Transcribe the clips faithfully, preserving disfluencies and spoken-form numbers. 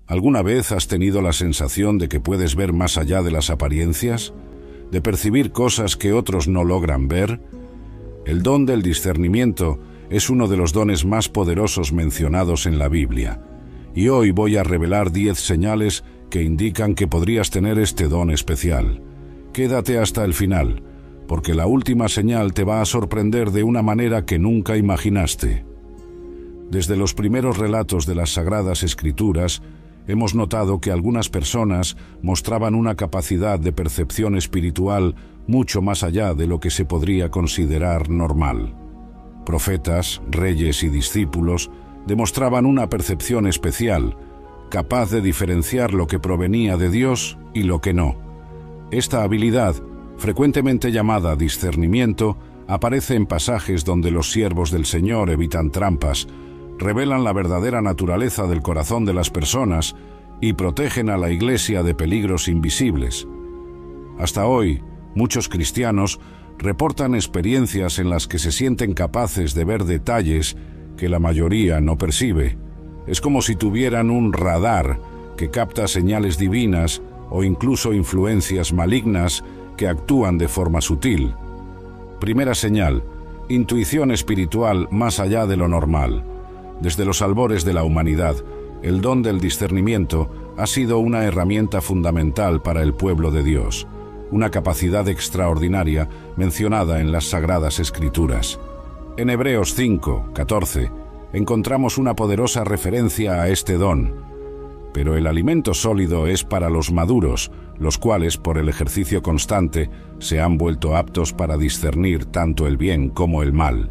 ¿Alguna vez has tenido la sensación de que puedes ver más allá de las apariencias? ¿De percibir cosas que otros no logran ver? El don del discernimiento es uno de los dones más poderosos mencionados en la Biblia. Y hoy voy a revelar diez señales que indican que podrías tener este don especial. Quédate hasta el final, porque la última señal te va a sorprender de una manera que nunca imaginaste. Desde los primeros relatos de las Sagradas Escrituras, hemos notado que algunas personas mostraban una capacidad de percepción espiritual mucho más allá de lo que se podría considerar normal. Profetas, reyes y discípulos demostraban una percepción especial, capaz de diferenciar lo que provenía de Dios y lo que no. Esta habilidad, frecuentemente llamada discernimiento, aparece en pasajes donde los siervos del Señor evitan trampas, revelan la verdadera naturaleza del corazón de las personas y protegen a la Iglesia de peligros invisibles. Hasta hoy, muchos cristianos reportan experiencias en las que se sienten capaces de ver detalles que la mayoría no percibe. Es como si tuvieran un radar que capta señales divinas o incluso influencias malignas que actúan de forma sutil. Primera señal: intuición espiritual más allá de lo normal. Desde los albores de la humanidad, el don del discernimiento ha sido una herramienta fundamental para el pueblo de Dios, una capacidad extraordinaria mencionada en las Sagradas Escrituras. En Hebreos cinco, catorce, encontramos una poderosa referencia a este don. Pero el alimento sólido es para los maduros, los cuales, por el ejercicio constante, se han vuelto aptos para discernir tanto el bien como el mal.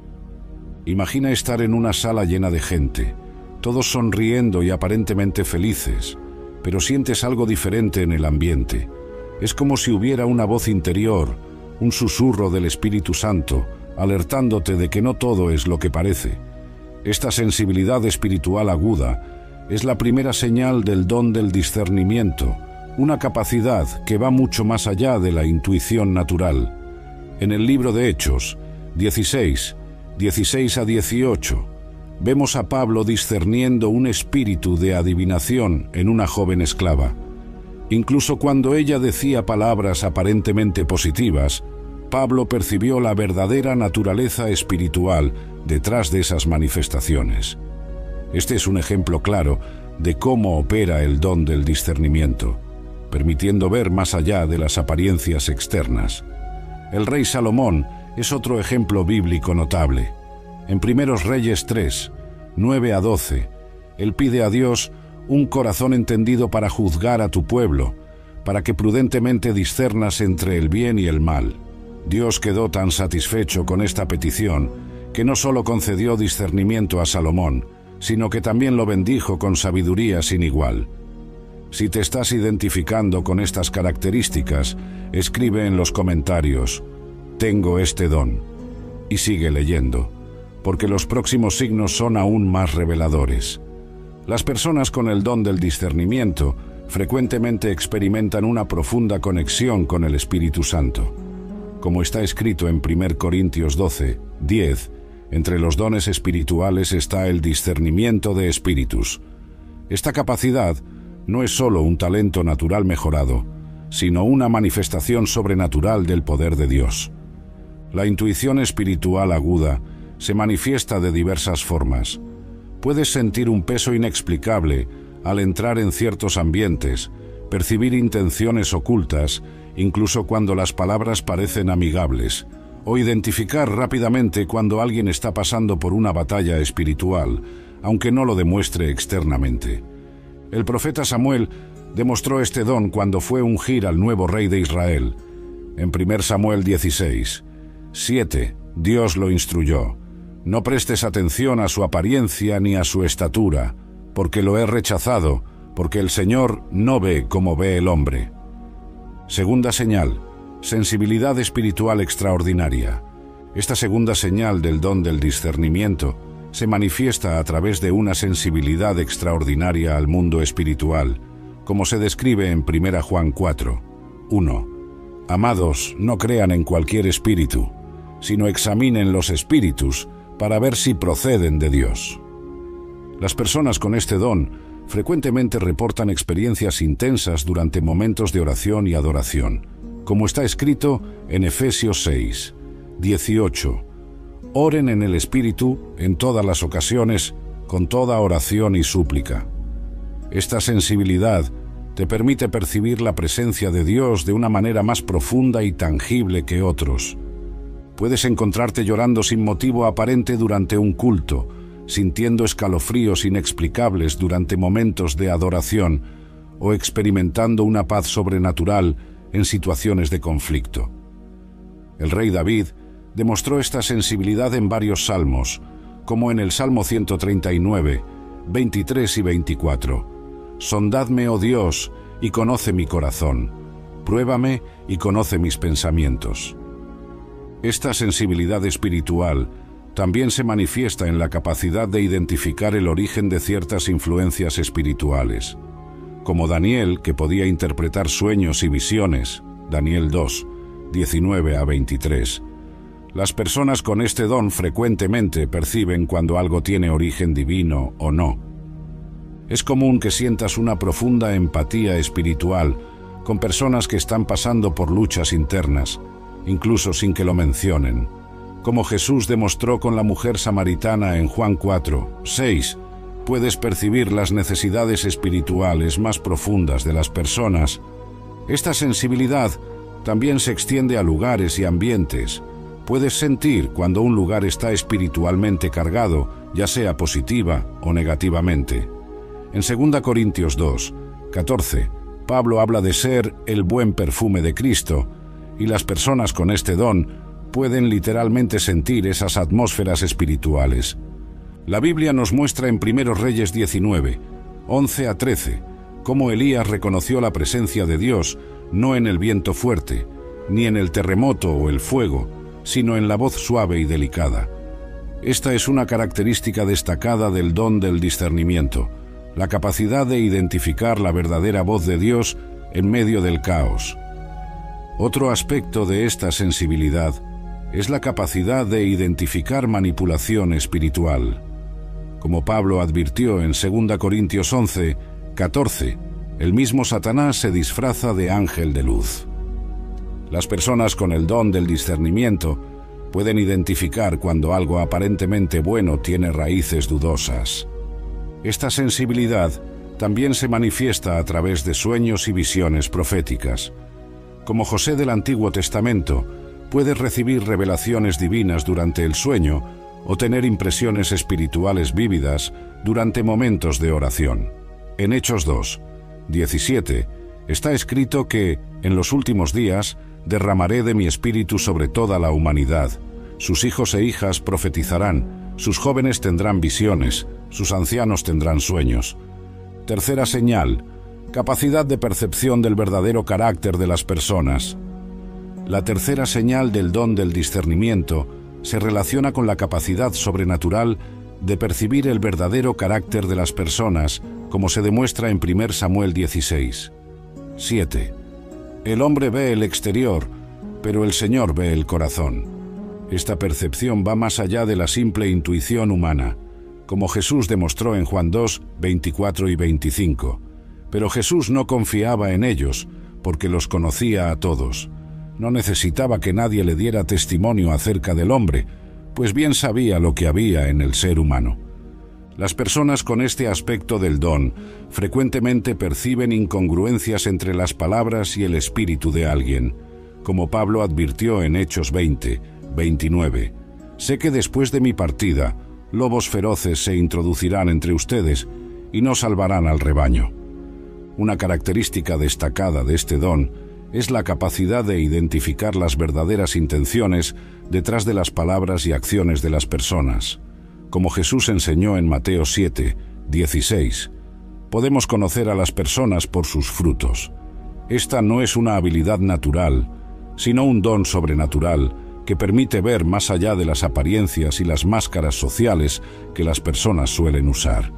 Imagina estar en una sala llena de gente, todos sonriendo y aparentemente felices, pero sientes algo diferente en el ambiente. Es como si hubiera una voz interior, un susurro del Espíritu Santo, alertándote de que no todo es lo que parece. Esta sensibilidad espiritual aguda es la primera señal del don del discernimiento, una capacidad que va mucho más allá de la intuición natural. En el libro de Hechos dieciséis, dieciséis a dieciocho, vemos a Pablo discerniendo un espíritu de adivinación en una joven esclava. Incluso cuando ella decía palabras aparentemente positivas, Pablo percibió la verdadera naturaleza espiritual detrás de esas manifestaciones. Este es un ejemplo claro de cómo opera el don del discernimiento, permitiendo ver más allá de las apariencias externas. El rey Salomón es otro ejemplo bíblico notable. En Primeros Reyes tres, nueve a doce, él pide a Dios un corazón entendido para juzgar a tu pueblo, para que prudentemente discernas entre el bien y el mal. Dios quedó tan satisfecho con esta petición que no solo concedió discernimiento a Salomón, sino que también lo bendijo con sabiduría sin igual. Si te estás identificando con estas características, escribe en los comentarios: tengo este don, y sigue leyendo, porque los próximos signos son aún más reveladores. Las personas con el don del discernimiento frecuentemente experimentan una profunda conexión con el Espíritu Santo. Como está escrito en Primera Corintios doce, diez, entre los dones espirituales está el discernimiento de espíritus. Esta capacidad no es solo un talento natural mejorado, sino una manifestación sobrenatural del poder de Dios. La intuición espiritual aguda se manifiesta de diversas formas. Puedes sentir un peso inexplicable al entrar en ciertos ambientes, percibir intenciones ocultas, incluso cuando las palabras parecen amigables, o identificar rápidamente cuando alguien está pasando por una batalla espiritual, aunque no lo demuestre externamente. El profeta Samuel demostró este don cuando fue ungir al nuevo rey de Israel. En Primera Samuel dieciséis, siete, Dios lo instruyó: no prestes atención a su apariencia ni a su estatura, porque lo he rechazado, porque el Señor no ve como ve el hombre. Segunda señal: sensibilidad espiritual extraordinaria. Esta segunda señal del don del discernimiento se manifiesta a través de una sensibilidad extraordinaria al mundo espiritual, como se describe en Primera Juan cuatro, uno. Amados, no crean en cualquier espíritu, sino examinen los espíritus para ver si proceden de Dios. Las personas con este don frecuentemente reportan experiencias intensas durante momentos de oración y adoración, como está escrito en Efesios seis, dieciocho. Oren en el Espíritu en todas las ocasiones, con toda oración y súplica. Esta sensibilidad te permite percibir la presencia de Dios de una manera más profunda y tangible que otros. Puedes encontrarte llorando sin motivo aparente durante un culto, sintiendo escalofríos inexplicables durante momentos de adoración o experimentando una paz sobrenatural en situaciones de conflicto. El rey David demostró esta sensibilidad en varios salmos, como en el Salmo ciento treinta y nueve, veintitrés y veinticuatro. Sondadme, oh Dios, y conoce mi corazón. Pruébame y conoce mis pensamientos. Esta sensibilidad espiritual también se manifiesta en la capacidad de identificar el origen de ciertas influencias espirituales, como Daniel, que podía interpretar sueños y visiones, Daniel dos, diecinueve a veintitrés. Las personas con este don frecuentemente perciben cuando algo tiene origen divino o no. Es común que sientas una profunda empatía espiritual con personas que están pasando por luchas internas, incluso sin que lo mencionen, como Jesús demostró con la mujer samaritana en Juan cuatro, seis. Puedes percibir las necesidades espirituales más profundas de las personas. Esta sensibilidad también se extiende a lugares y ambientes. Puedes sentir cuando un lugar está espiritualmente cargado, ya sea positiva o negativamente. En segunda Corintios dos, catorce, Pablo habla de ser el buen perfume de Cristo, y las personas con este don pueden literalmente sentir esas atmósferas espirituales. La Biblia nos muestra en Primeros Reyes diecinueve, once a trece, cómo Elías reconoció la presencia de Dios no en el viento fuerte, ni en el terremoto o el fuego, sino en la voz suave y delicada. Esta es una característica destacada del don del discernimiento, la capacidad de identificar la verdadera voz de Dios en medio del caos. Otro aspecto de esta sensibilidad es la capacidad de identificar manipulación espiritual. Como Pablo advirtió en segunda Corintios once, catorce, el mismo Satanás se disfraza de ángel de luz. Las personas con el don del discernimiento pueden identificar cuando algo aparentemente bueno tiene raíces dudosas. Esta sensibilidad también se manifiesta a través de sueños y visiones proféticas. Como José del Antiguo Testamento, puedes recibir revelaciones divinas durante el sueño o tener impresiones espirituales vívidas durante momentos de oración. En Hechos dos, diecisiete, está escrito que, en los últimos días, derramaré de mi espíritu sobre toda la humanidad. Sus hijos e hijas profetizarán, sus jóvenes tendrán visiones, sus ancianos tendrán sueños. Tercera señal, capacidad de percepción del verdadero carácter de las personas. La tercera señal del don del discernimiento se relaciona con la capacidad sobrenatural de percibir el verdadero carácter de las personas, como se demuestra en Primer Samuel dieciséis. siete. El hombre ve el exterior, pero el Señor ve el corazón. Esta percepción va más allá de la simple intuición humana, como Jesús demostró en Juan dos, veinticuatro y veinticinco. Pero Jesús no confiaba en ellos, porque los conocía a todos. No necesitaba que nadie le diera testimonio acerca del hombre, pues bien sabía lo que había en el ser humano. Las personas con este aspecto del don frecuentemente perciben incongruencias entre las palabras y el espíritu de alguien, como Pablo advirtió en Hechos veinte, veintinueve. Sé que después de mi partida, lobos feroces se introducirán entre ustedes y no salvarán al rebaño. Una característica destacada de este don es la capacidad de identificar las verdaderas intenciones detrás de las palabras y acciones de las personas. Como Jesús enseñó en Mateo siete, dieciséis, podemos conocer a las personas por sus frutos. Esta no es una habilidad natural, sino un don sobrenatural que permite ver más allá de las apariencias y las máscaras sociales que las personas suelen usar.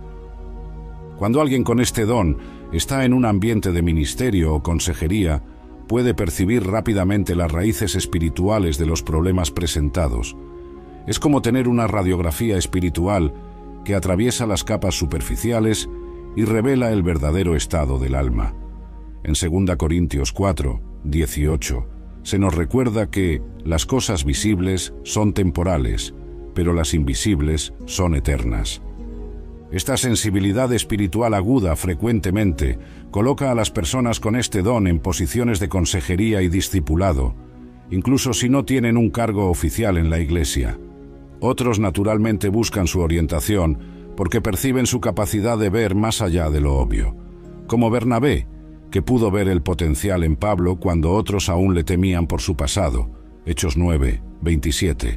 Cuando alguien con este don está en un ambiente de ministerio o consejería, puede percibir rápidamente las raíces espirituales de los problemas presentados. Es como tener una radiografía espiritual que atraviesa las capas superficiales y revela el verdadero estado del alma. En segunda Corintios cuatro, dieciocho, se nos recuerda que las cosas visibles son temporales, pero las invisibles son eternas. Esta sensibilidad espiritual aguda frecuentemente coloca a las personas con este don en posiciones de consejería y discipulado, incluso si no tienen un cargo oficial en la Iglesia. Otros naturalmente buscan su orientación porque perciben su capacidad de ver más allá de lo obvio, como Bernabé, que pudo ver el potencial en Pablo cuando otros aún le temían por su pasado. Hechos nueve, veintisiete.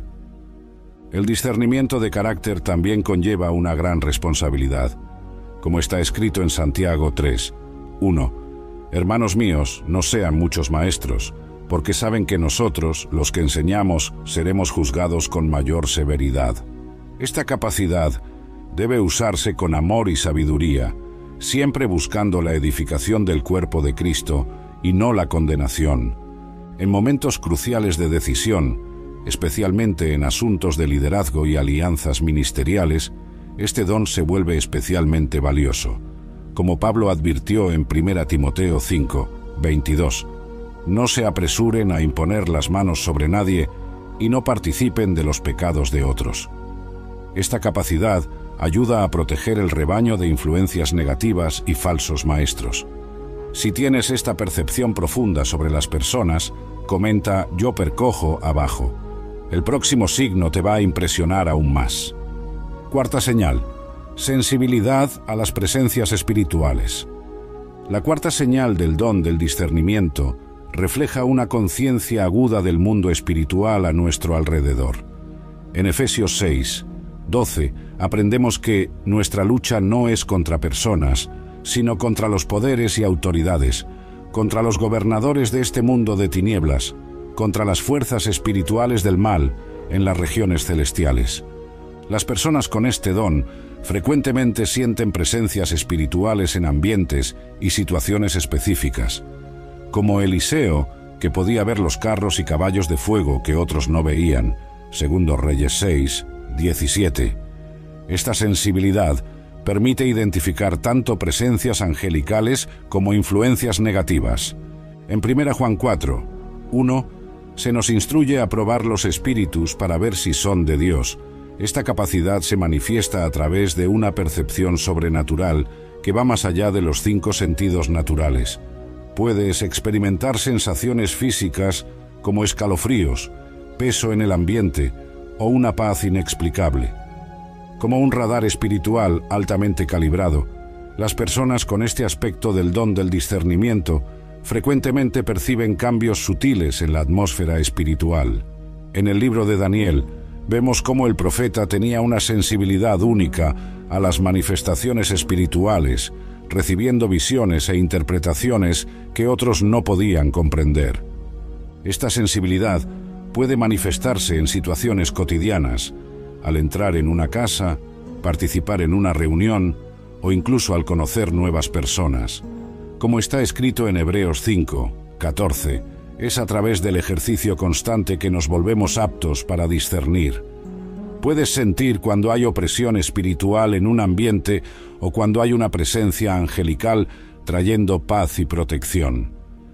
El discernimiento de carácter también conlleva una gran responsabilidad, como está escrito en Santiago tres, uno. Hermanos míos, no sean muchos maestros, porque saben que nosotros, los que enseñamos, seremos juzgados con mayor severidad. Esta capacidad debe usarse con amor y sabiduría, siempre buscando la edificación del cuerpo de Cristo y no la condenación. En momentos cruciales de decisión, especialmente en asuntos de liderazgo y alianzas ministeriales, este don se vuelve especialmente valioso. Como Pablo advirtió en primera Timoteo cinco, veintidós, no se apresuren a imponer las manos sobre nadie y no participen de los pecados de otros. Esta capacidad ayuda a proteger el rebaño de influencias negativas y falsos maestros. Si tienes esta percepción profunda sobre las personas, comenta "yo percojo" abajo. El próximo signo te va a impresionar aún más. Cuarta señal: sensibilidad a las presencias espirituales. La cuarta señal del don del discernimiento refleja una conciencia aguda del mundo espiritual a nuestro alrededor. En Efesios seis, doce, aprendemos que nuestra lucha no es contra personas, sino contra los poderes y autoridades, contra los gobernadores de este mundo de tinieblas, contra las fuerzas espirituales del mal en las regiones celestiales. Las personas con este don frecuentemente sienten presencias espirituales en ambientes y situaciones específicas, como Eliseo, que podía ver los carros y caballos de fuego que otros no veían, segundo Reyes seis, diecisiete. Esta sensibilidad permite identificar tanto presencias angelicales como influencias negativas. En primera Juan cuatro, uno, se nos instruye a probar los espíritus para ver si son de Dios. Esta capacidad se manifiesta a través de una percepción sobrenatural que va más allá de los cinco sentidos naturales. Puedes experimentar sensaciones físicas como escalofríos, peso en el ambiente o una paz inexplicable. Como un radar espiritual altamente calibrado, las personas con este aspecto del don del discernimiento frecuentemente perciben cambios sutiles en la atmósfera espiritual. En el libro de Daniel, vemos cómo el profeta tenía una sensibilidad única a las manifestaciones espirituales, recibiendo visiones e interpretaciones que otros no podían comprender. Esta sensibilidad puede manifestarse en situaciones cotidianas, al entrar en una casa, participar en una reunión o incluso al conocer nuevas personas. Como está escrito en Hebreos cinco, catorce, es a través del ejercicio constante que nos volvemos aptos para discernir. Puedes sentir cuando hay opresión espiritual en un ambiente o cuando hay una presencia angelical trayendo paz y protección.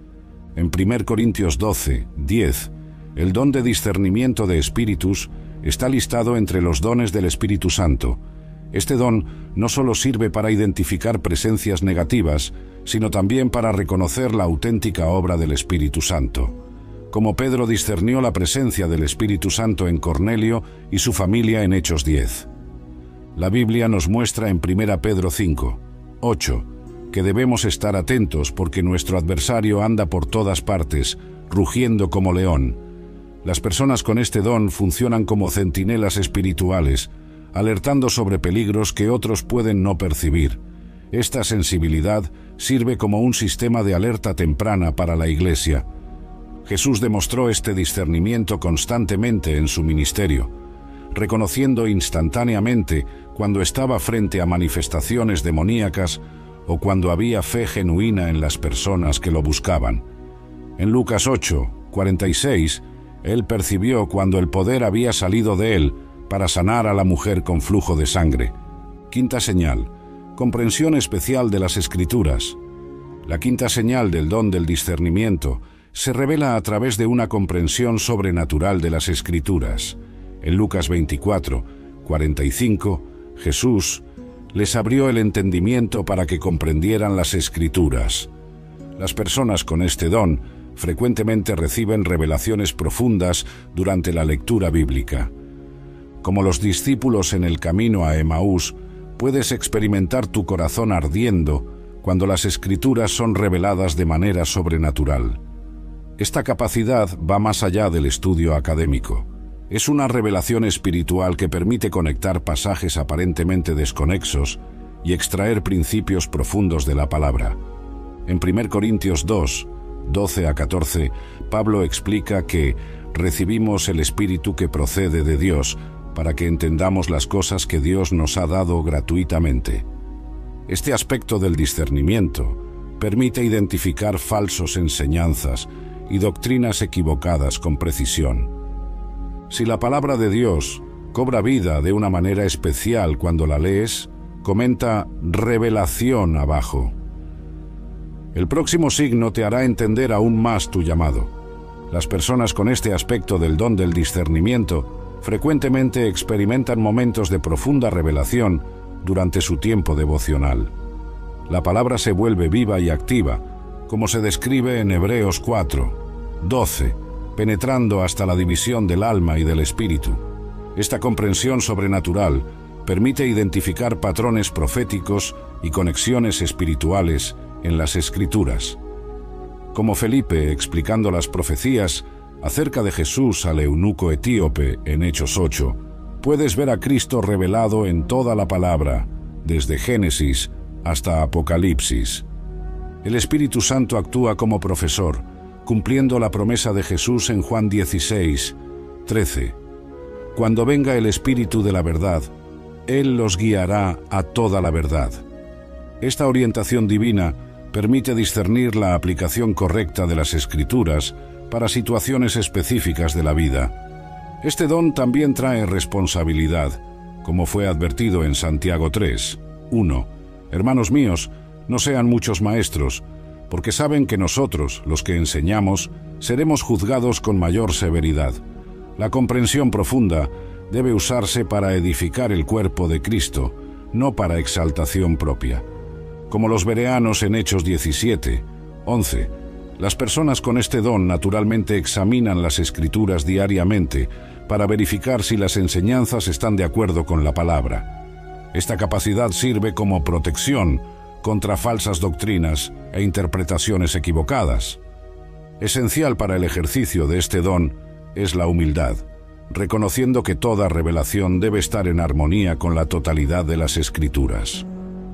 En primera Corintios doce, diez, el don de discernimiento de espíritus está listado entre los dones del Espíritu Santo. Este don no solo sirve para identificar presencias negativas, sino también para reconocer la auténtica obra del Espíritu Santo. Como Pedro discernió la presencia del Espíritu Santo en Cornelio y su familia en Hechos diez. La Biblia nos muestra en primera Pedro cinco, ocho, que debemos estar atentos porque nuestro adversario anda por todas partes, rugiendo como león. Las personas con este don funcionan como centinelas espirituales, alertando sobre peligros que otros pueden no percibir. Esta sensibilidad sirve como un sistema de alerta temprana para la Iglesia. Jesús demostró este discernimiento constantemente en su ministerio, reconociendo instantáneamente cuando estaba frente a manifestaciones demoníacas o cuando había fe genuina en las personas que lo buscaban. En Lucas ocho, cuarenta y seis, él percibió cuando el poder había salido de él para sanar a la mujer con flujo de sangre. Quinta señal: comprensión especial de las Escrituras. La quinta señal del don del discernimiento se revela a través de una comprensión sobrenatural de las Escrituras. En Lucas veinticuatro, cuarenta y cinco, Jesús les abrió el entendimiento para que comprendieran las Escrituras. Las personas con este don frecuentemente reciben revelaciones profundas durante la lectura bíblica. Como los discípulos en el camino a Emaús, puedes experimentar tu corazón ardiendo cuando las Escrituras son reveladas de manera sobrenatural. Esta capacidad va más allá del estudio académico. Es una revelación espiritual que permite conectar pasajes aparentemente desconexos y extraer principios profundos de la palabra. En primera Corintios dos, doce a catorce, Pablo explica que recibimos el Espíritu que procede de Dios para que entendamos las cosas que Dios nos ha dado gratuitamente. Este aspecto del discernimiento permite identificar falsos enseñanzas y doctrinas equivocadas con precisión. Si la palabra de Dios cobra vida de una manera especial cuando la lees, comenta revelación abajo. El próximo signo te hará entender aún más tu llamado. Las personas con este aspecto del don del discernimiento frecuentemente experimentan momentos de profunda revelación durante su tiempo devocional. La palabra se vuelve viva y activa, como se describe en Hebreos cuatro, doce, penetrando hasta la división del alma y del espíritu. Esta comprensión sobrenatural permite identificar patrones proféticos y conexiones espirituales en las Escrituras. Como Felipe explicando las profecías acerca de Jesús al eunuco etíope en Hechos ocho, puedes ver a Cristo revelado en toda la palabra, desde Génesis hasta Apocalipsis. El Espíritu Santo actúa como profesor, cumpliendo la promesa de Jesús en Juan dieciséis, trece. Cuando venga el Espíritu de la verdad, Él los guiará a toda la verdad. Esta orientación divina permite discernir la aplicación correcta de las Escrituras para situaciones específicas de la vida. Este don también trae responsabilidad, como fue advertido en Santiago tres, uno. Hermanos míos, no sean muchos maestros, porque saben que nosotros, los que enseñamos, seremos juzgados con mayor severidad. La comprensión profunda debe usarse para edificar el cuerpo de Cristo, no para exaltación propia. Como los bereanos en Hechos diecisiete, once, las personas con este don naturalmente examinan las Escrituras diariamente para verificar si las enseñanzas están de acuerdo con la palabra. Esta capacidad sirve como protección contra falsas doctrinas e interpretaciones equivocadas. Esencial para el ejercicio de este don es la humildad, reconociendo que toda revelación debe estar en armonía con la totalidad de las Escrituras.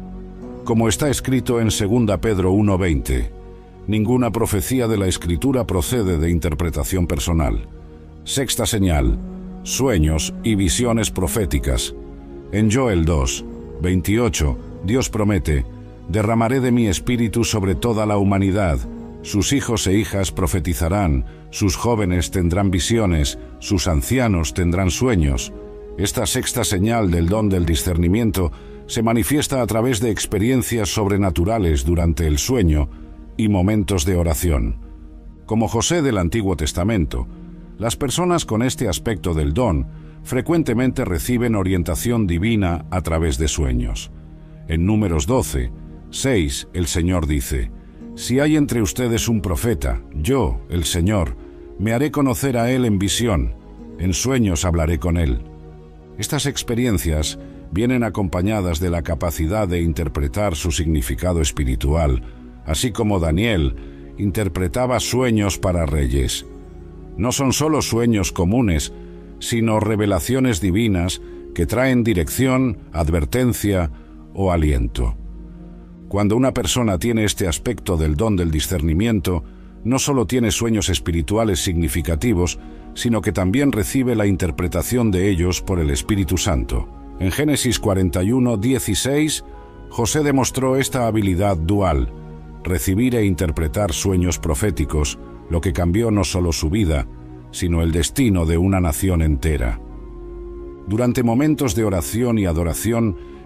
Como está escrito en segunda Pedro uno veinte, ninguna profecía de la Escritura procede de interpretación personal. Sexta señal, sueños y visiones proféticas. En Joel dos, veintiocho, Dios promete: derramaré de mi espíritu sobre toda la humanidad. Sus hijos e hijas profetizarán, sus jóvenes tendrán visiones, sus ancianos tendrán sueños. Esta sexta señal del don del discernimiento se manifiesta a través de experiencias sobrenaturales durante el sueño y momentos de oración. Como José del Antiguo Testamento, las personas con este aspecto del don frecuentemente reciben orientación divina a través de sueños. En Números doce, seis, el Señor dice: si hay entre ustedes un profeta, yo, el Señor, me haré conocer a él en visión, en sueños hablaré con él. Estas experiencias vienen acompañadas de la capacidad de interpretar su significado espiritual, así como Daniel interpretaba sueños para reyes. No son solo sueños comunes, sino revelaciones divinas que traen dirección, advertencia o aliento. Cuando una persona tiene este aspecto del don del discernimiento, no solo tiene sueños espirituales significativos, sino que también recibe la interpretación de ellos por el Espíritu Santo. En Génesis cuarenta y uno, dieciséis, José demostró esta habilidad dual, recibir e interpretar sueños proféticos, lo que cambió no solo su vida, sino el destino de una nación entera. Durante momentos de oración y adoración,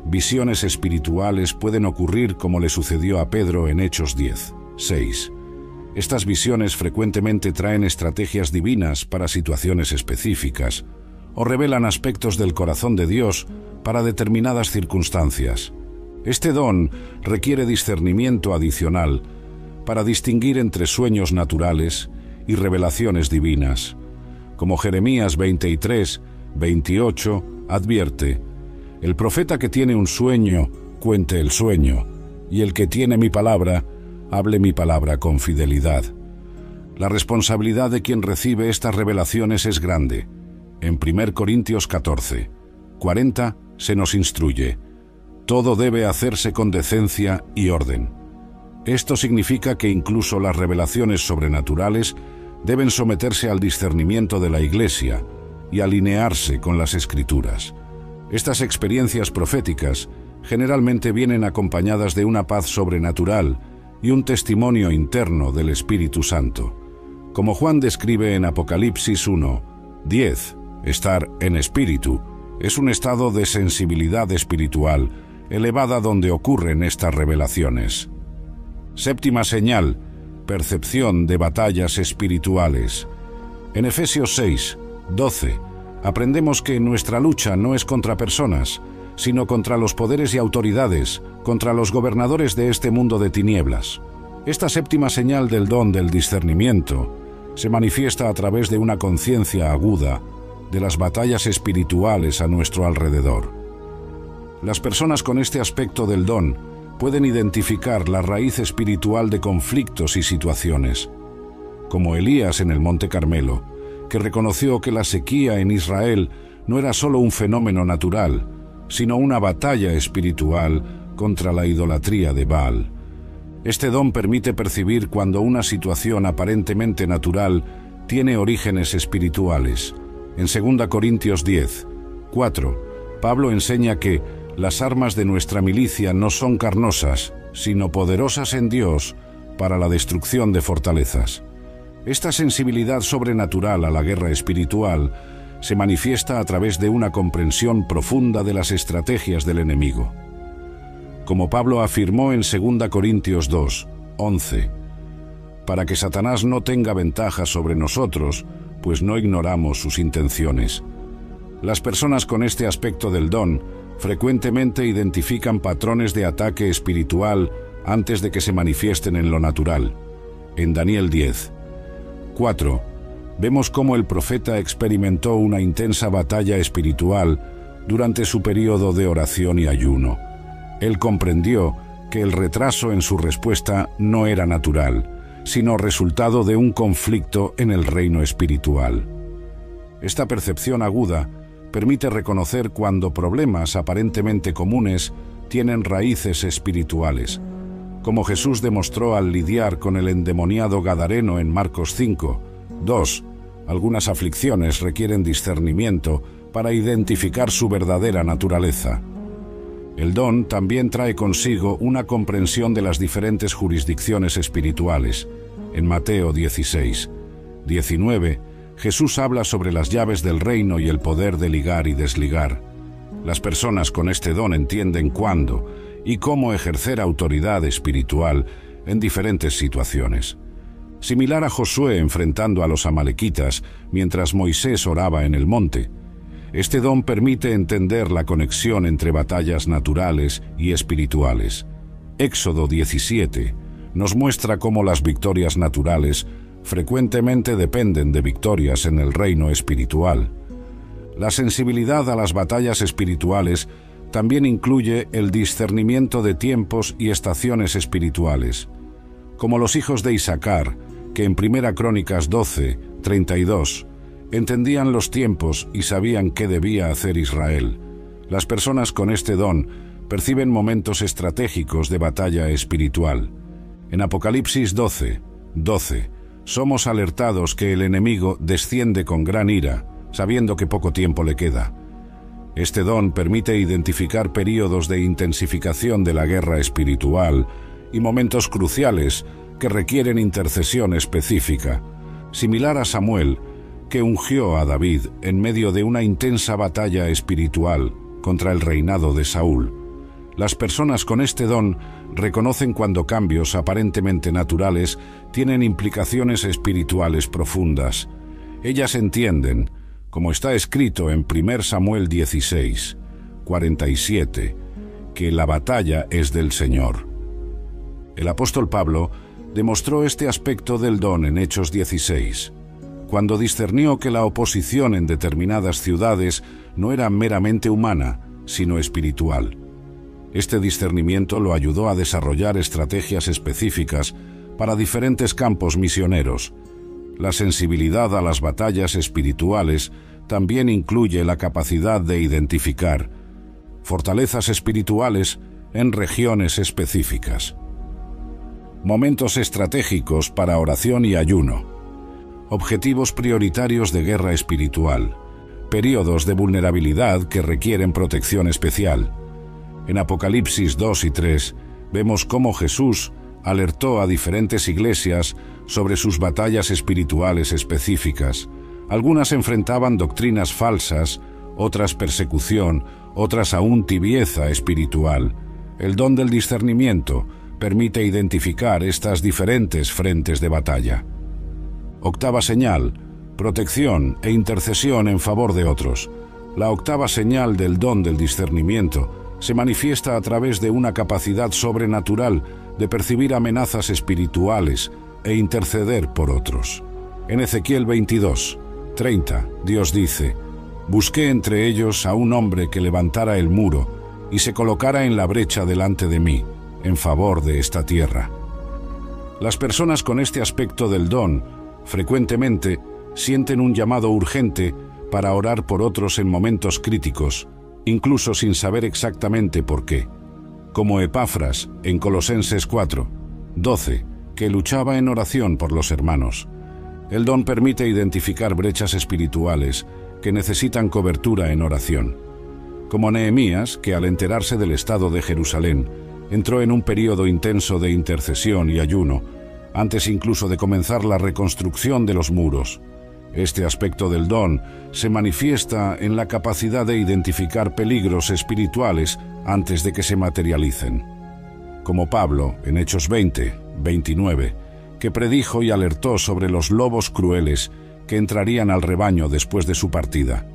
visiones espirituales pueden ocurrir como le sucedió a Pedro en Hechos diez, seis. Estas visiones frecuentemente traen estrategias divinas para situaciones específicas o revelan aspectos del corazón de Dios para determinadas circunstancias. Este don requiere discernimiento adicional para distinguir entre sueños naturales y revelaciones divinas. Como Jeremías veintitrés, veintiocho advierte: el profeta que tiene un sueño, cuente el sueño, y el que tiene mi palabra, hable mi palabra con fidelidad. La responsabilidad de quien recibe estas revelaciones es grande. En primera Corintios catorce, cuarenta se nos instruye: todo debe hacerse con decencia y orden. Esto significa que incluso las revelaciones sobrenaturales deben someterse al discernimiento de la Iglesia y alinearse con las Escrituras. Estas experiencias proféticas generalmente vienen acompañadas de una paz sobrenatural y un testimonio interno del Espíritu Santo. Como Juan describe en Apocalipsis uno, diez, estar en espíritu es un estado de sensibilidad espiritual elevada donde ocurren estas revelaciones. Séptima señal: percepción de batallas espirituales. En Efesios seis, doce, aprendemos que nuestra lucha no es contra personas, sino contra los poderes y autoridades, contra los gobernadores de este mundo de tinieblas. Esta séptima señal del don del discernimiento se manifiesta a través de una conciencia aguda de las batallas espirituales a nuestro alrededor. Las personas con este aspecto del don pueden identificar la raíz espiritual de conflictos y situaciones, como Elías en el Monte Carmelo, que reconoció que la sequía en Israel no era solo un fenómeno natural, sino una batalla espiritual contra la idolatría de Baal. Este don permite percibir cuando una situación aparentemente natural tiene orígenes espirituales. En segunda Corintios diez, cuatro, Pablo enseña que las armas de nuestra milicia no son carnosas, sino poderosas en Dios para la destrucción de fortalezas. Esta sensibilidad sobrenatural a la guerra espiritual se manifiesta a través de una comprensión profunda de las estrategias del enemigo. Como Pablo afirmó en segunda Corintios dos, once, para que Satanás no tenga ventaja sobre nosotros, pues no ignoramos sus intenciones. Las personas con este aspecto del don frecuentemente identifican patrones de ataque espiritual antes de que se manifiesten en lo natural. En Daniel diez, cuatro, vemos cómo el profeta experimentó una intensa batalla espiritual durante su periodo de oración y ayuno. Él comprendió que el retraso en su respuesta no era natural, sino resultado de un conflicto en el reino espiritual. Esta percepción aguda permite reconocer cuando problemas aparentemente comunes tienen raíces espirituales, como Jesús demostró al lidiar con el endemoniado gadareno en Marcos cinco, dos. Algunas aflicciones requieren discernimiento para identificar su verdadera naturaleza. El don también trae consigo una comprensión de las diferentes jurisdicciones espirituales. En Mateo dieciséis, diecinueve, Jesús habla sobre las llaves del reino y el poder de ligar y desligar. Las personas con este don entienden cuándo y cómo ejercer autoridad espiritual en diferentes situaciones. Similar a Josué enfrentando a los amalequitas mientras Moisés oraba en el monte, este don permite entender la conexión entre batallas naturales y espirituales. Éxodo diecisiete nos muestra cómo las victorias naturales frecuentemente dependen de victorias en el reino espiritual. La sensibilidad a las batallas espirituales también incluye el discernimiento de tiempos y estaciones espirituales, como los hijos de Isaacar, que en Primera Crónicas doce, treinta y dos, entendían los tiempos y sabían qué debía hacer Israel. Las personas con este don perciben momentos estratégicos de batalla espiritual. En Apocalipsis doce, doce, somos alertados que el enemigo desciende con gran ira, sabiendo que poco tiempo le queda. Este don permite identificar períodos de intensificación de la guerra espiritual y momentos cruciales que requieren intercesión específica, similar a Samuel, que ungió a David en medio de una intensa batalla espiritual contra el reinado de Saúl. Las personas con este don reconocen cuando cambios aparentemente naturales tienen implicaciones espirituales profundas. Ellas entienden, como está escrito en primer Samuel dieciséis, cuarenta y siete, que la batalla es del Señor. El apóstol Pablo demostró este aspecto del don en Hechos dieciséis, cuando discernió que la oposición en determinadas ciudades no era meramente humana, sino espiritual. Este discernimiento lo ayudó a desarrollar estrategias específicas para diferentes campos misioneros. La sensibilidad a las batallas espirituales también incluye la capacidad de identificar fortalezas espirituales en regiones específicas. Momentos estratégicos para oración y ayuno. Objetivos prioritarios de guerra espiritual. Períodos de vulnerabilidad que requieren protección especial. En Apocalipsis dos y tres vemos cómo Jesús alertó a diferentes iglesias sobre sus batallas espirituales específicas. Algunas enfrentaban doctrinas falsas, otras persecución, otras aún tibieza espiritual. El don del discernimiento permite identificar estas diferentes frentes de batalla. Octava señal: protección e intercesión en favor de otros. La octava señal del don del discernimiento se manifiesta a través de una capacidad sobrenatural de percibir amenazas espirituales e interceder por otros. En Ezequiel veintidós, treinta, Dios dice: «Busqué entre ellos a un hombre que levantara el muro y se colocara en la brecha delante de mí, en favor de esta tierra». Las personas con este aspecto del don frecuentemente sienten un llamado urgente para orar por otros en momentos críticos, incluso sin saber exactamente por qué. Como Epafras en Colosenses cuatro, doce, que luchaba en oración por los hermanos. El don permite identificar brechas espirituales que necesitan cobertura en oración. Como Nehemías, que al enterarse del estado de Jerusalén, entró en un período intenso de intercesión y ayuno, antes incluso de comenzar la reconstrucción de los muros. Este aspecto del don se manifiesta en la capacidad de identificar peligros espirituales antes de que se materialicen. Como Pablo, en Hechos veinte, veintinueve, que predijo y alertó sobre los lobos crueles que entrarían al rebaño después de su partida.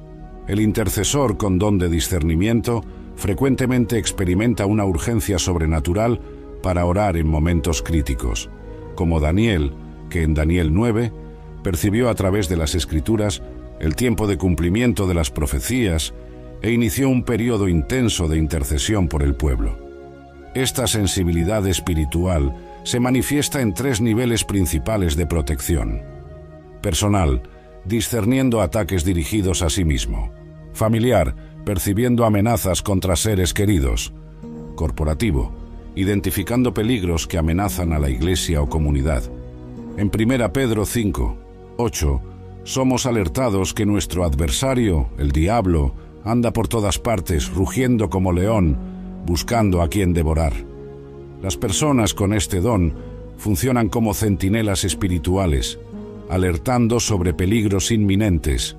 El intercesor con don de discernimiento frecuentemente experimenta una urgencia sobrenatural para orar en momentos críticos, como Daniel, que en Daniel nueve percibió a través de las Escrituras el tiempo de cumplimiento de las profecías e inició un periodo intenso de intercesión por el pueblo. Esta sensibilidad espiritual se manifiesta en tres niveles principales de protección. Personal, discerniendo ataques dirigidos a sí mismo. Familiar, percibiendo amenazas contra seres queridos. Corporativo, identificando peligros que amenazan a la iglesia o comunidad. En primera Pedro cinco, ocho, somos alertados que nuestro adversario, el diablo, anda por todas partes rugiendo como león, buscando a quien devorar. Las personas con este don funcionan como centinelas espirituales, alertando sobre peligros inminentes.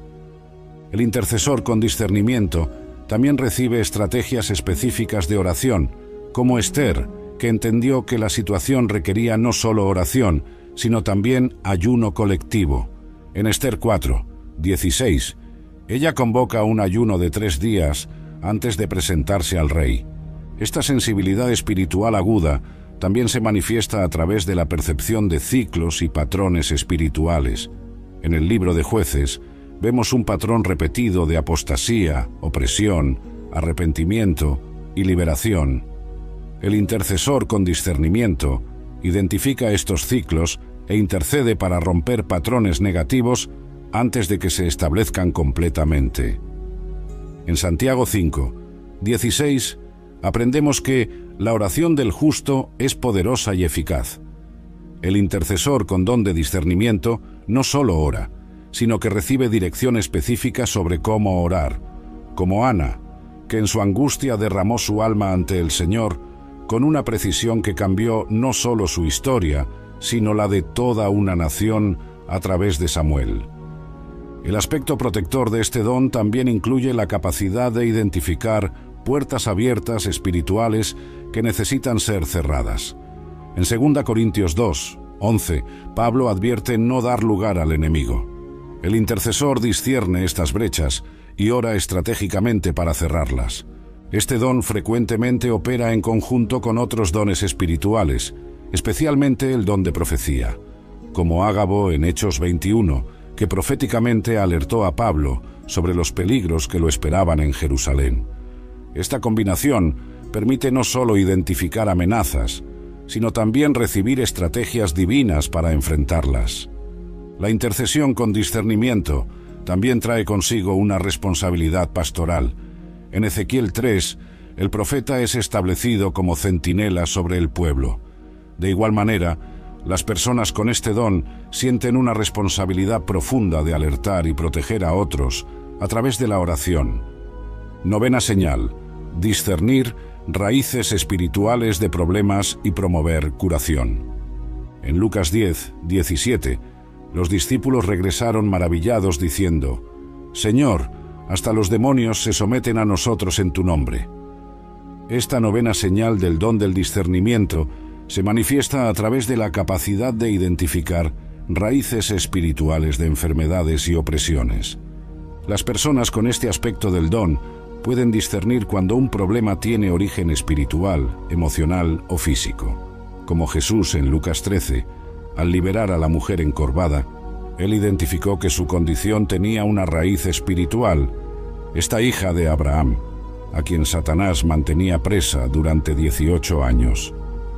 El intercesor con discernimiento también recibe estrategias específicas de oración, como Esther, que entendió que la situación requería no solo oración, sino también ayuno colectivo. En Esther cuatro, dieciséis, ella convoca un ayuno de tres días antes de presentarse al rey. Esta sensibilidad espiritual aguda también se manifiesta a través de la percepción de ciclos y patrones espirituales. En el libro de Jueces vemos un patrón repetido de apostasía, opresión, arrepentimiento y liberación. El intercesor con discernimiento identifica estos ciclos e intercede para romper patrones negativos antes de que se establezcan completamente. En Santiago cinco, dieciséis, aprendemos que la oración del justo es poderosa y eficaz. El intercesor con don de discernimiento no solo ora, sino que recibe dirección específica sobre cómo orar, como Ana, que en su angustia derramó su alma ante el Señor con una precisión que cambió no solo su historia, sino la de toda una nación a través de Samuel. El aspecto protector de este don también incluye la capacidad de identificar puertas abiertas espirituales que necesitan ser cerradas. En segunda Corintios dos, once, Pablo advierte no dar lugar al enemigo. El intercesor discierne estas brechas y ora estratégicamente para cerrarlas. Este don frecuentemente opera en conjunto con otros dones espirituales, especialmente el don de profecía, como Ágabo en Hechos veintiuno, que proféticamente alertó a Pablo sobre los peligros que lo esperaban en Jerusalén. Esta combinación permite no solo identificar amenazas, sino también recibir estrategias divinas para enfrentarlas. La intercesión con discernimiento también trae consigo una responsabilidad pastoral. En Ezequiel tres, el profeta es establecido como centinela sobre el pueblo. De igual manera, las personas con este don sienten una responsabilidad profunda de alertar y proteger a otros a través de la oración. Novena señal: discernir raíces espirituales de problemas y promover curación. En Lucas diez, diecisiete, los discípulos regresaron maravillados diciendo: «Señor, hasta los demonios se someten a nosotros en tu nombre». Esta novena señal del don del discernimiento se manifiesta a través de la capacidad de identificar raíces espirituales de enfermedades y opresiones. Las personas con este aspecto del don pueden discernir cuando un problema tiene origen espiritual, emocional o físico. Como Jesús en Lucas trece, al liberar a la mujer encorvada, él identificó que su condición tenía una raíz espiritual, esta hija de Abraham, a quien Satanás mantenía presa durante dieciocho años.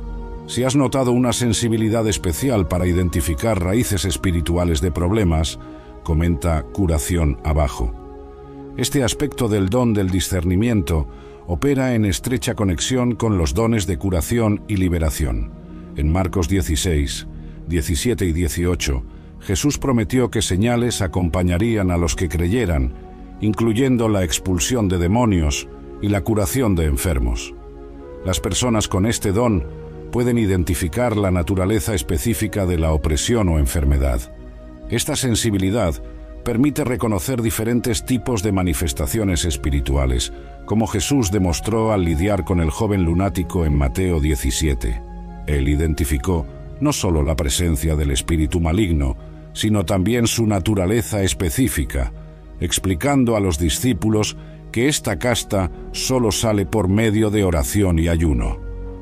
Si has notado una sensibilidad especial para identificar raíces espirituales de problemas, comenta Curación abajo. Este aspecto del don del discernimiento opera en estrecha conexión con los dones de curación y liberación. En Marcos dieciséis, diecisiete y dieciocho, Jesús prometió que señales acompañarían a los que creyeran, incluyendo la expulsión de demonios y la curación de enfermos. Las personas con este don pueden identificar la naturaleza específica de la opresión o enfermedad. Esta sensibilidad permite reconocer diferentes tipos de manifestaciones espirituales, como Jesús demostró al lidiar con el joven lunático en Mateo diecisiete. Él identificó no solo la presencia del espíritu maligno, sino también su naturaleza específica, explicando a los discípulos que esta casta solo sale por medio de oración y ayuno.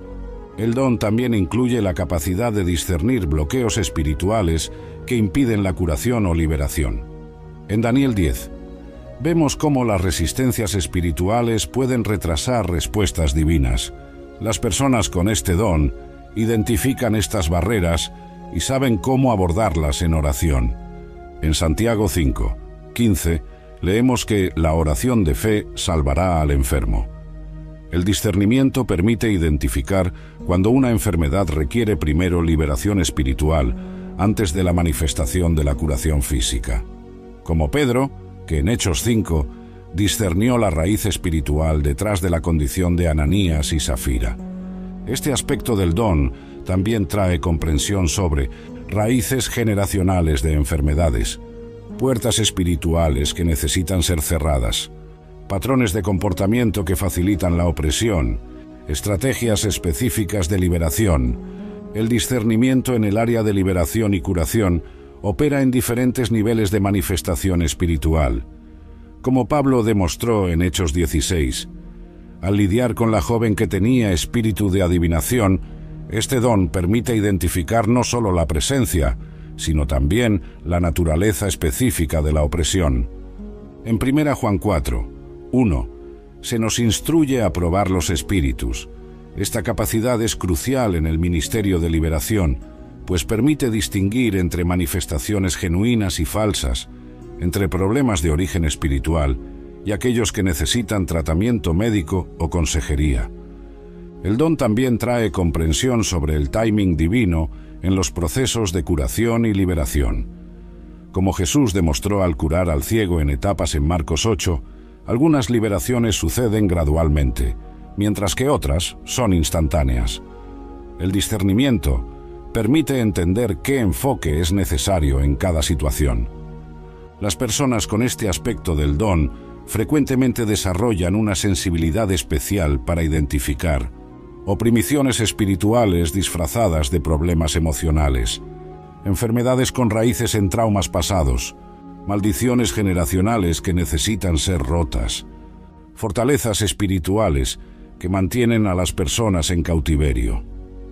El don también incluye la capacidad de discernir bloqueos espirituales que impiden la curación o liberación. En Daniel diez, vemos cómo las resistencias espirituales pueden retrasar respuestas divinas. Las personas con este don identifican estas barreras y saben cómo abordarlas en oración. En Santiago cinco, quince, leemos que la oración de fe salvará al enfermo. El discernimiento permite identificar cuando una enfermedad requiere primero liberación espiritual antes de la manifestación de la curación física. Como Pedro, que en Hechos cinco discernió la raíz espiritual detrás de la condición de Ananías y Safira. Este aspecto del don también trae comprensión sobre raíces generacionales de enfermedades, puertas espirituales que necesitan ser cerradas, patrones de comportamiento que facilitan la opresión, estrategias específicas de liberación. El discernimiento en el área de liberación y curación opera en diferentes niveles de manifestación espiritual. Como Pablo demostró en Hechos dieciséis, al lidiar con la joven que tenía espíritu de adivinación, este don permite identificar no solo la presencia, sino también la naturaleza específica de la opresión. En primera Juan cuatro, uno, se nos instruye a probar los espíritus. Esta capacidad es crucial en el ministerio de liberación, pues permite distinguir entre manifestaciones genuinas y falsas, entre problemas de origen espiritual y aquellos que necesitan tratamiento médico o consejería. El don también trae comprensión sobre el timing divino en los procesos de curación y liberación. Como Jesús demostró al curar al ciego en etapas en Marcos ocho, algunas liberaciones suceden gradualmente, mientras que otras son instantáneas. El discernimiento permite entender qué enfoque es necesario en cada situación. Las personas con este aspecto del don frecuentemente desarrollan una sensibilidad especial para identificar oprimiciones espirituales disfrazadas de problemas emocionales, enfermedades con raíces en traumas pasados, maldiciones generacionales que necesitan ser rotas, fortalezas espirituales que mantienen a las personas en cautiverio.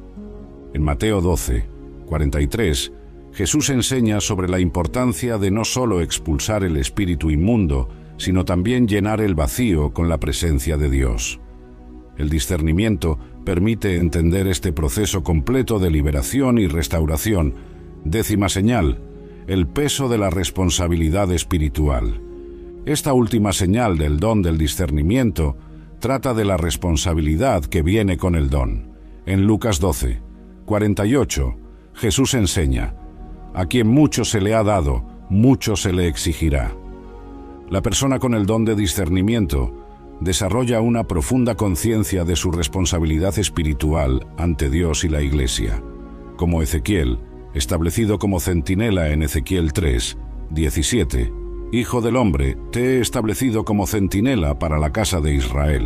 En Mateo doce, cuarenta y tres, Jesús enseña sobre la importancia de no solo expulsar el espíritu inmundo, sino también llenar el vacío con la presencia de Dios. El discernimiento permite entender este proceso completo de liberación y restauración. Décima señal: el peso de la responsabilidad espiritual. Esta última señal del don del discernimiento trata de la responsabilidad que viene con el don. En Lucas doce, cuarenta y ocho, Jesús enseña: a quien mucho se le ha dado, mucho se le exigirá. La persona con el don de discernimiento desarrolla una profunda conciencia de su responsabilidad espiritual ante Dios y la Iglesia. Como Ezequiel, establecido como centinela en Ezequiel tres, diecisiete, Hijo del hombre, te he establecido como centinela para la casa de Israel.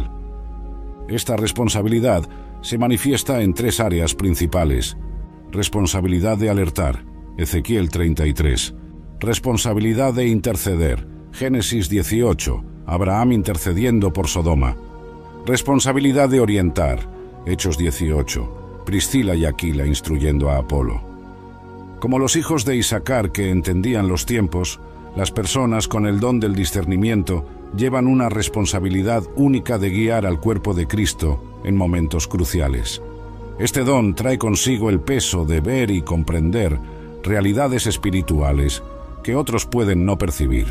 Esta responsabilidad se manifiesta en tres áreas principales: responsabilidad de alertar, Ezequiel treinta y tres, responsabilidad de interceder, Génesis dieciocho, Abraham intercediendo por Sodoma, responsabilidad de orientar, Hechos dieciocho, Priscila y Aquila instruyendo a Apolo. Como los hijos de Isaacar que entendían los tiempos, las personas con el don del discernimiento llevan una responsabilidad única de guiar al cuerpo de Cristo en momentos cruciales. Este don trae consigo el peso de ver y comprender realidades espirituales que otros pueden no percibir.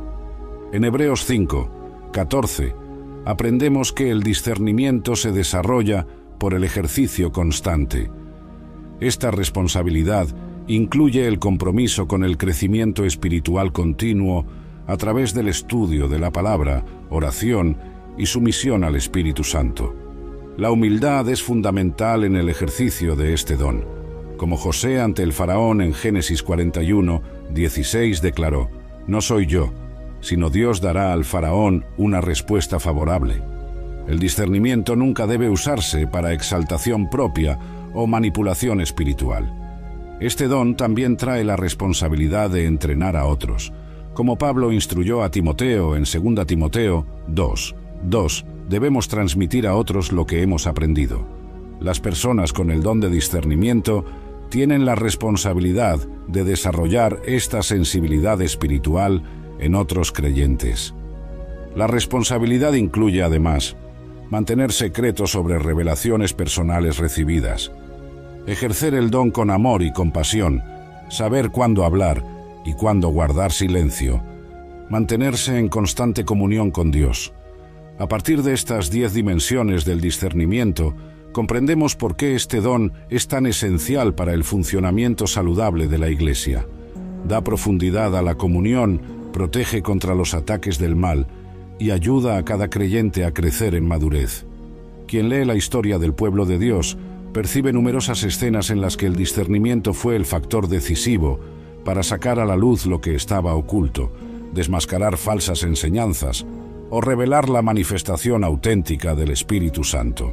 En Hebreos cinco, catorce, aprendemos que el discernimiento se desarrolla por el ejercicio constante. Esta responsabilidad incluye el compromiso con el crecimiento espiritual continuo a través del estudio de la palabra, oración y sumisión al Espíritu Santo. La humildad es fundamental en el ejercicio de este don. Como José ante el faraón en Génesis cuarenta y uno, dieciséis declaró: no soy yo, sino Dios dará al faraón una respuesta favorable. El discernimiento nunca debe usarse para exaltación propia o manipulación espiritual. Este don también trae la responsabilidad de entrenar a otros. Como Pablo instruyó a Timoteo en segunda Timoteo dos, dos, debemos transmitir a otros lo que hemos aprendido. Las personas con el don de discernimiento tienen la responsabilidad de desarrollar esta sensibilidad espiritual en otros creyentes. La responsabilidad incluye además mantener secretos sobre revelaciones personales recibidas, ejercer el don con amor y compasión, saber cuándo hablar y cuándo guardar silencio, mantenerse en constante comunión con Dios. A partir de estas diez dimensiones del discernimiento, comprendemos por qué este don es tan esencial para el funcionamiento saludable de la Iglesia. Da profundidad a la comunión, protege contra los ataques del mal y ayuda a cada creyente a crecer en madurez. Quien lee la historia del pueblo de Dios percibe numerosas escenas en las que el discernimiento fue el factor decisivo para sacar a la luz lo que estaba oculto, desmascarar falsas enseñanzas o revelar la manifestación auténtica del Espíritu Santo.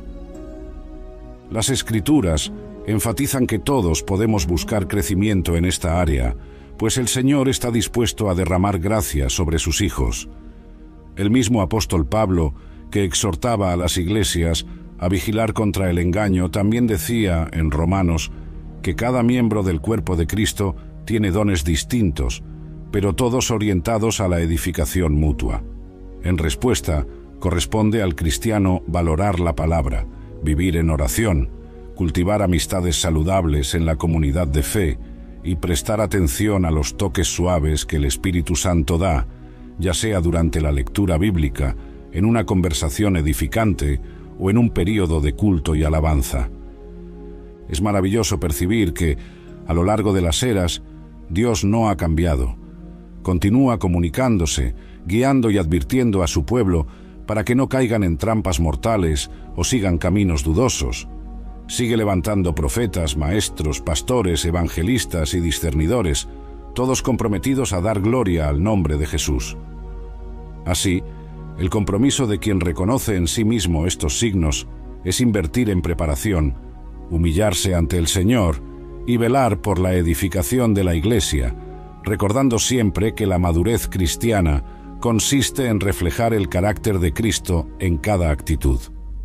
Las Escrituras enfatizan que todos podemos buscar crecimiento en esta área, pues el Señor está dispuesto a derramar gracia sobre sus hijos. El mismo apóstol Pablo, que exhortaba a las iglesias a vigilar contra el engaño, también decía en Romanos que cada miembro del cuerpo de Cristo tiene dones distintos, pero todos orientados a la edificación mutua. En respuesta, corresponde al cristiano valorar la palabra, vivir en oración, cultivar amistades saludables en la comunidad de fe y prestar atención a los toques suaves que el Espíritu Santo da, ya sea durante la lectura bíblica, en una conversación edificante o en un período de culto y alabanza. Es maravilloso percibir que, a lo largo de las eras, Dios no ha cambiado. Continúa comunicándose, guiando y advirtiendo a su pueblo para que no caigan en trampas mortales o sigan caminos dudosos. Sigue levantando profetas, maestros, pastores, evangelistas y discernidores, todos comprometidos a dar gloria al nombre de Jesús. Así, El compromiso de quien reconoce en sí mismo estos signos es invertir en preparación, humillarse ante el Señor y velar por la edificación de la Iglesia, recordando siempre que la madurez cristiana consiste en reflejar el carácter de Cristo en cada actitud.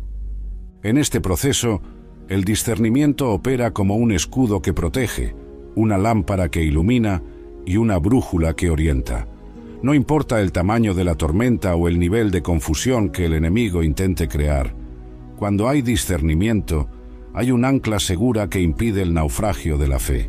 En este proceso, el discernimiento opera como un escudo que protege, una lámpara que ilumina y una brújula que orienta. No importa el tamaño de la tormenta o el nivel de confusión que el enemigo intente crear. Cuando hay discernimiento, hay un ancla segura que impide el naufragio de la fe.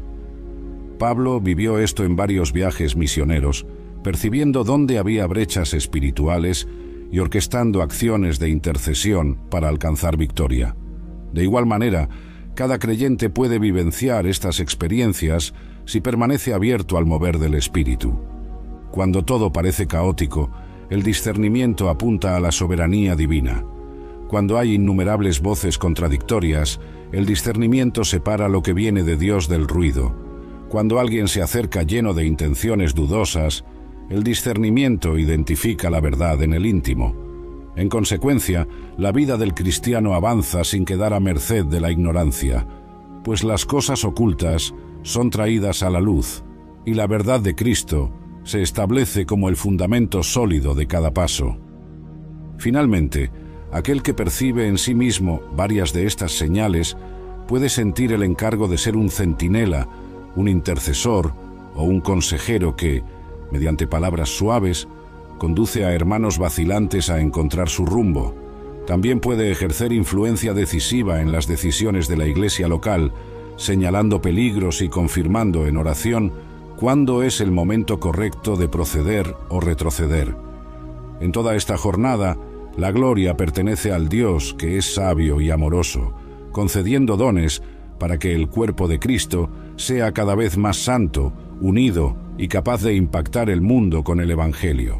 Pablo vivió esto en varios viajes misioneros, percibiendo dónde había brechas espirituales y orquestando acciones de intercesión para alcanzar victoria. De igual manera, cada creyente puede vivenciar estas experiencias si permanece abierto al mover del Espíritu. Cuando todo parece caótico, el discernimiento apunta a la soberanía divina. Cuando hay innumerables voces contradictorias, el discernimiento separa lo que viene de Dios del ruido. Cuando alguien se acerca lleno de intenciones dudosas, el discernimiento identifica la verdad en el íntimo. En consecuencia, la vida del cristiano avanza sin quedar a merced de la ignorancia, pues las cosas ocultas son traídas a la luz, y la verdad de Cristo se establece como el fundamento sólido de cada paso. Finalmente, aquel que percibe en sí mismo varias de estas señales puede sentir el encargo de ser un centinela, un intercesor o un consejero que, mediante palabras suaves, conduce a hermanos vacilantes a encontrar su rumbo. También puede ejercer influencia decisiva en las decisiones de la iglesia local, señalando peligros y confirmando en oración cuándo es el momento correcto de proceder o retroceder. En toda esta jornada, la gloria pertenece al Dios que es sabio y amoroso, concediendo dones para que el cuerpo de Cristo sea cada vez más santo, unido y capaz de impactar el mundo con el Evangelio.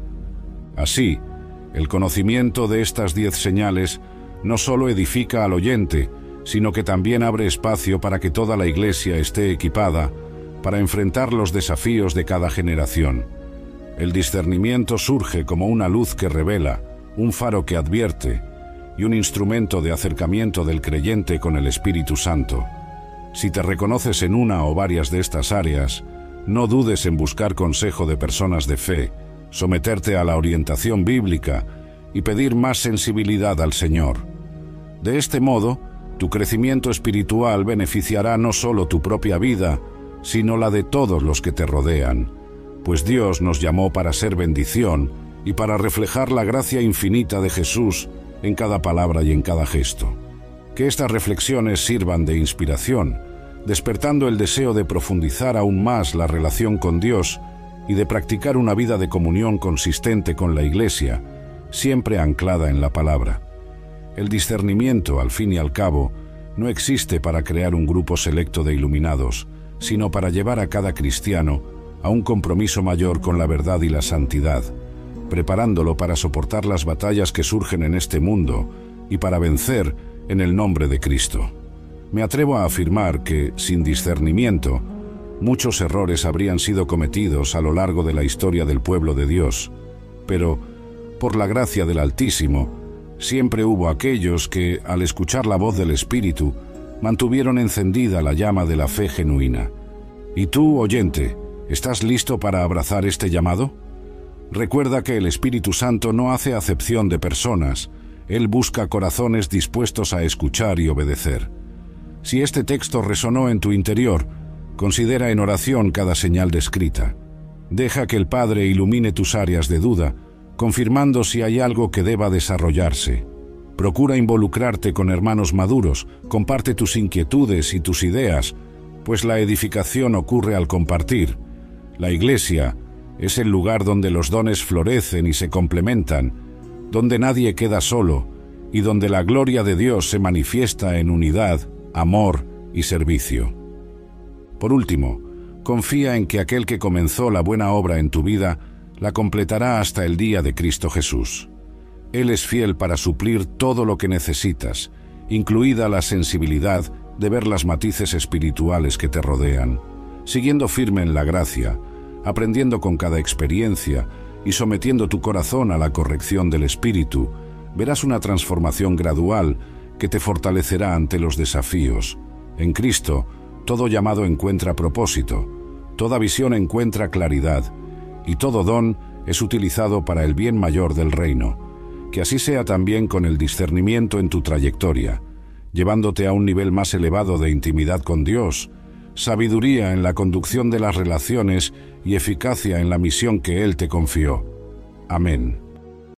Así, el conocimiento de estas diez señales no solo edifica al oyente, sino que también abre espacio para que toda la Iglesia esté equipada para enfrentar los desafíos de cada generación. El discernimiento surge como una luz que revela, un faro que advierte y un instrumento de acercamiento del creyente con el Espíritu Santo. Si te reconoces en una o varias de estas áreas, no dudes en buscar consejo de personas de fe, someterte a la orientación bíblica y pedir más sensibilidad al Señor. De este modo, tu crecimiento espiritual beneficiará no solo tu propia vida, sino la de todos los que te rodean, pues Dios nos llamó para ser bendición y para reflejar la gracia infinita de Jesús en cada palabra y en cada gesto. Que estas reflexiones sirvan de inspiración, despertando el deseo de profundizar aún más la relación con Dios y de practicar una vida de comunión consistente con la Iglesia, siempre anclada en la palabra. El discernimiento, al fin y al cabo, no existe para crear un grupo selecto de iluminados, sino para llevar a cada cristiano a un compromiso mayor con la verdad y la santidad, preparándolo para soportar las batallas que surgen en este mundo y para vencer en el nombre de Cristo. Me atrevo a afirmar que, sin discernimiento, muchos errores habrían sido cometidos a lo largo de la historia del pueblo de Dios, pero, por la gracia del Altísimo, siempre hubo aquellos que, al escuchar la voz del Espíritu, mantuvieron encendida la llama de la fe genuina. ¿Y tú, oyente, estás listo para abrazar este llamado? Recuerda que el Espíritu Santo no hace acepción de personas, Él busca corazones dispuestos a escuchar y obedecer. Si este texto resonó en tu interior, considera en oración cada señal descrita. Deja que el Padre ilumine tus áreas de duda, confirmando si hay algo que deba desarrollarse. Procura involucrarte con hermanos maduros, comparte tus inquietudes y tus ideas, pues la edificación ocurre al compartir. La Iglesia es el lugar donde los dones florecen y se complementan, donde nadie queda solo y donde la gloria de Dios se manifiesta en unidad, amor y servicio. Por último, confía en que aquel que comenzó la buena obra en tu vida la completará hasta el día de Cristo Jesús. Él es fiel para suplir todo lo que necesitas, incluida la sensibilidad de ver las matices espirituales que te rodean, siguiendo firme en la gracia, aprendiendo con cada experiencia y sometiendo tu corazón a la corrección del Espíritu, verás una transformación gradual que te fortalecerá ante los desafíos. En Cristo, todo llamado encuentra propósito, toda visión encuentra claridad, y todo don es utilizado para el bien mayor del reino. Que así sea también con el discernimiento en tu trayectoria, llevándote a un nivel más elevado de intimidad con Dios, sabiduría en la conducción de las relaciones y eficacia en la misión que Él te confió. Amén.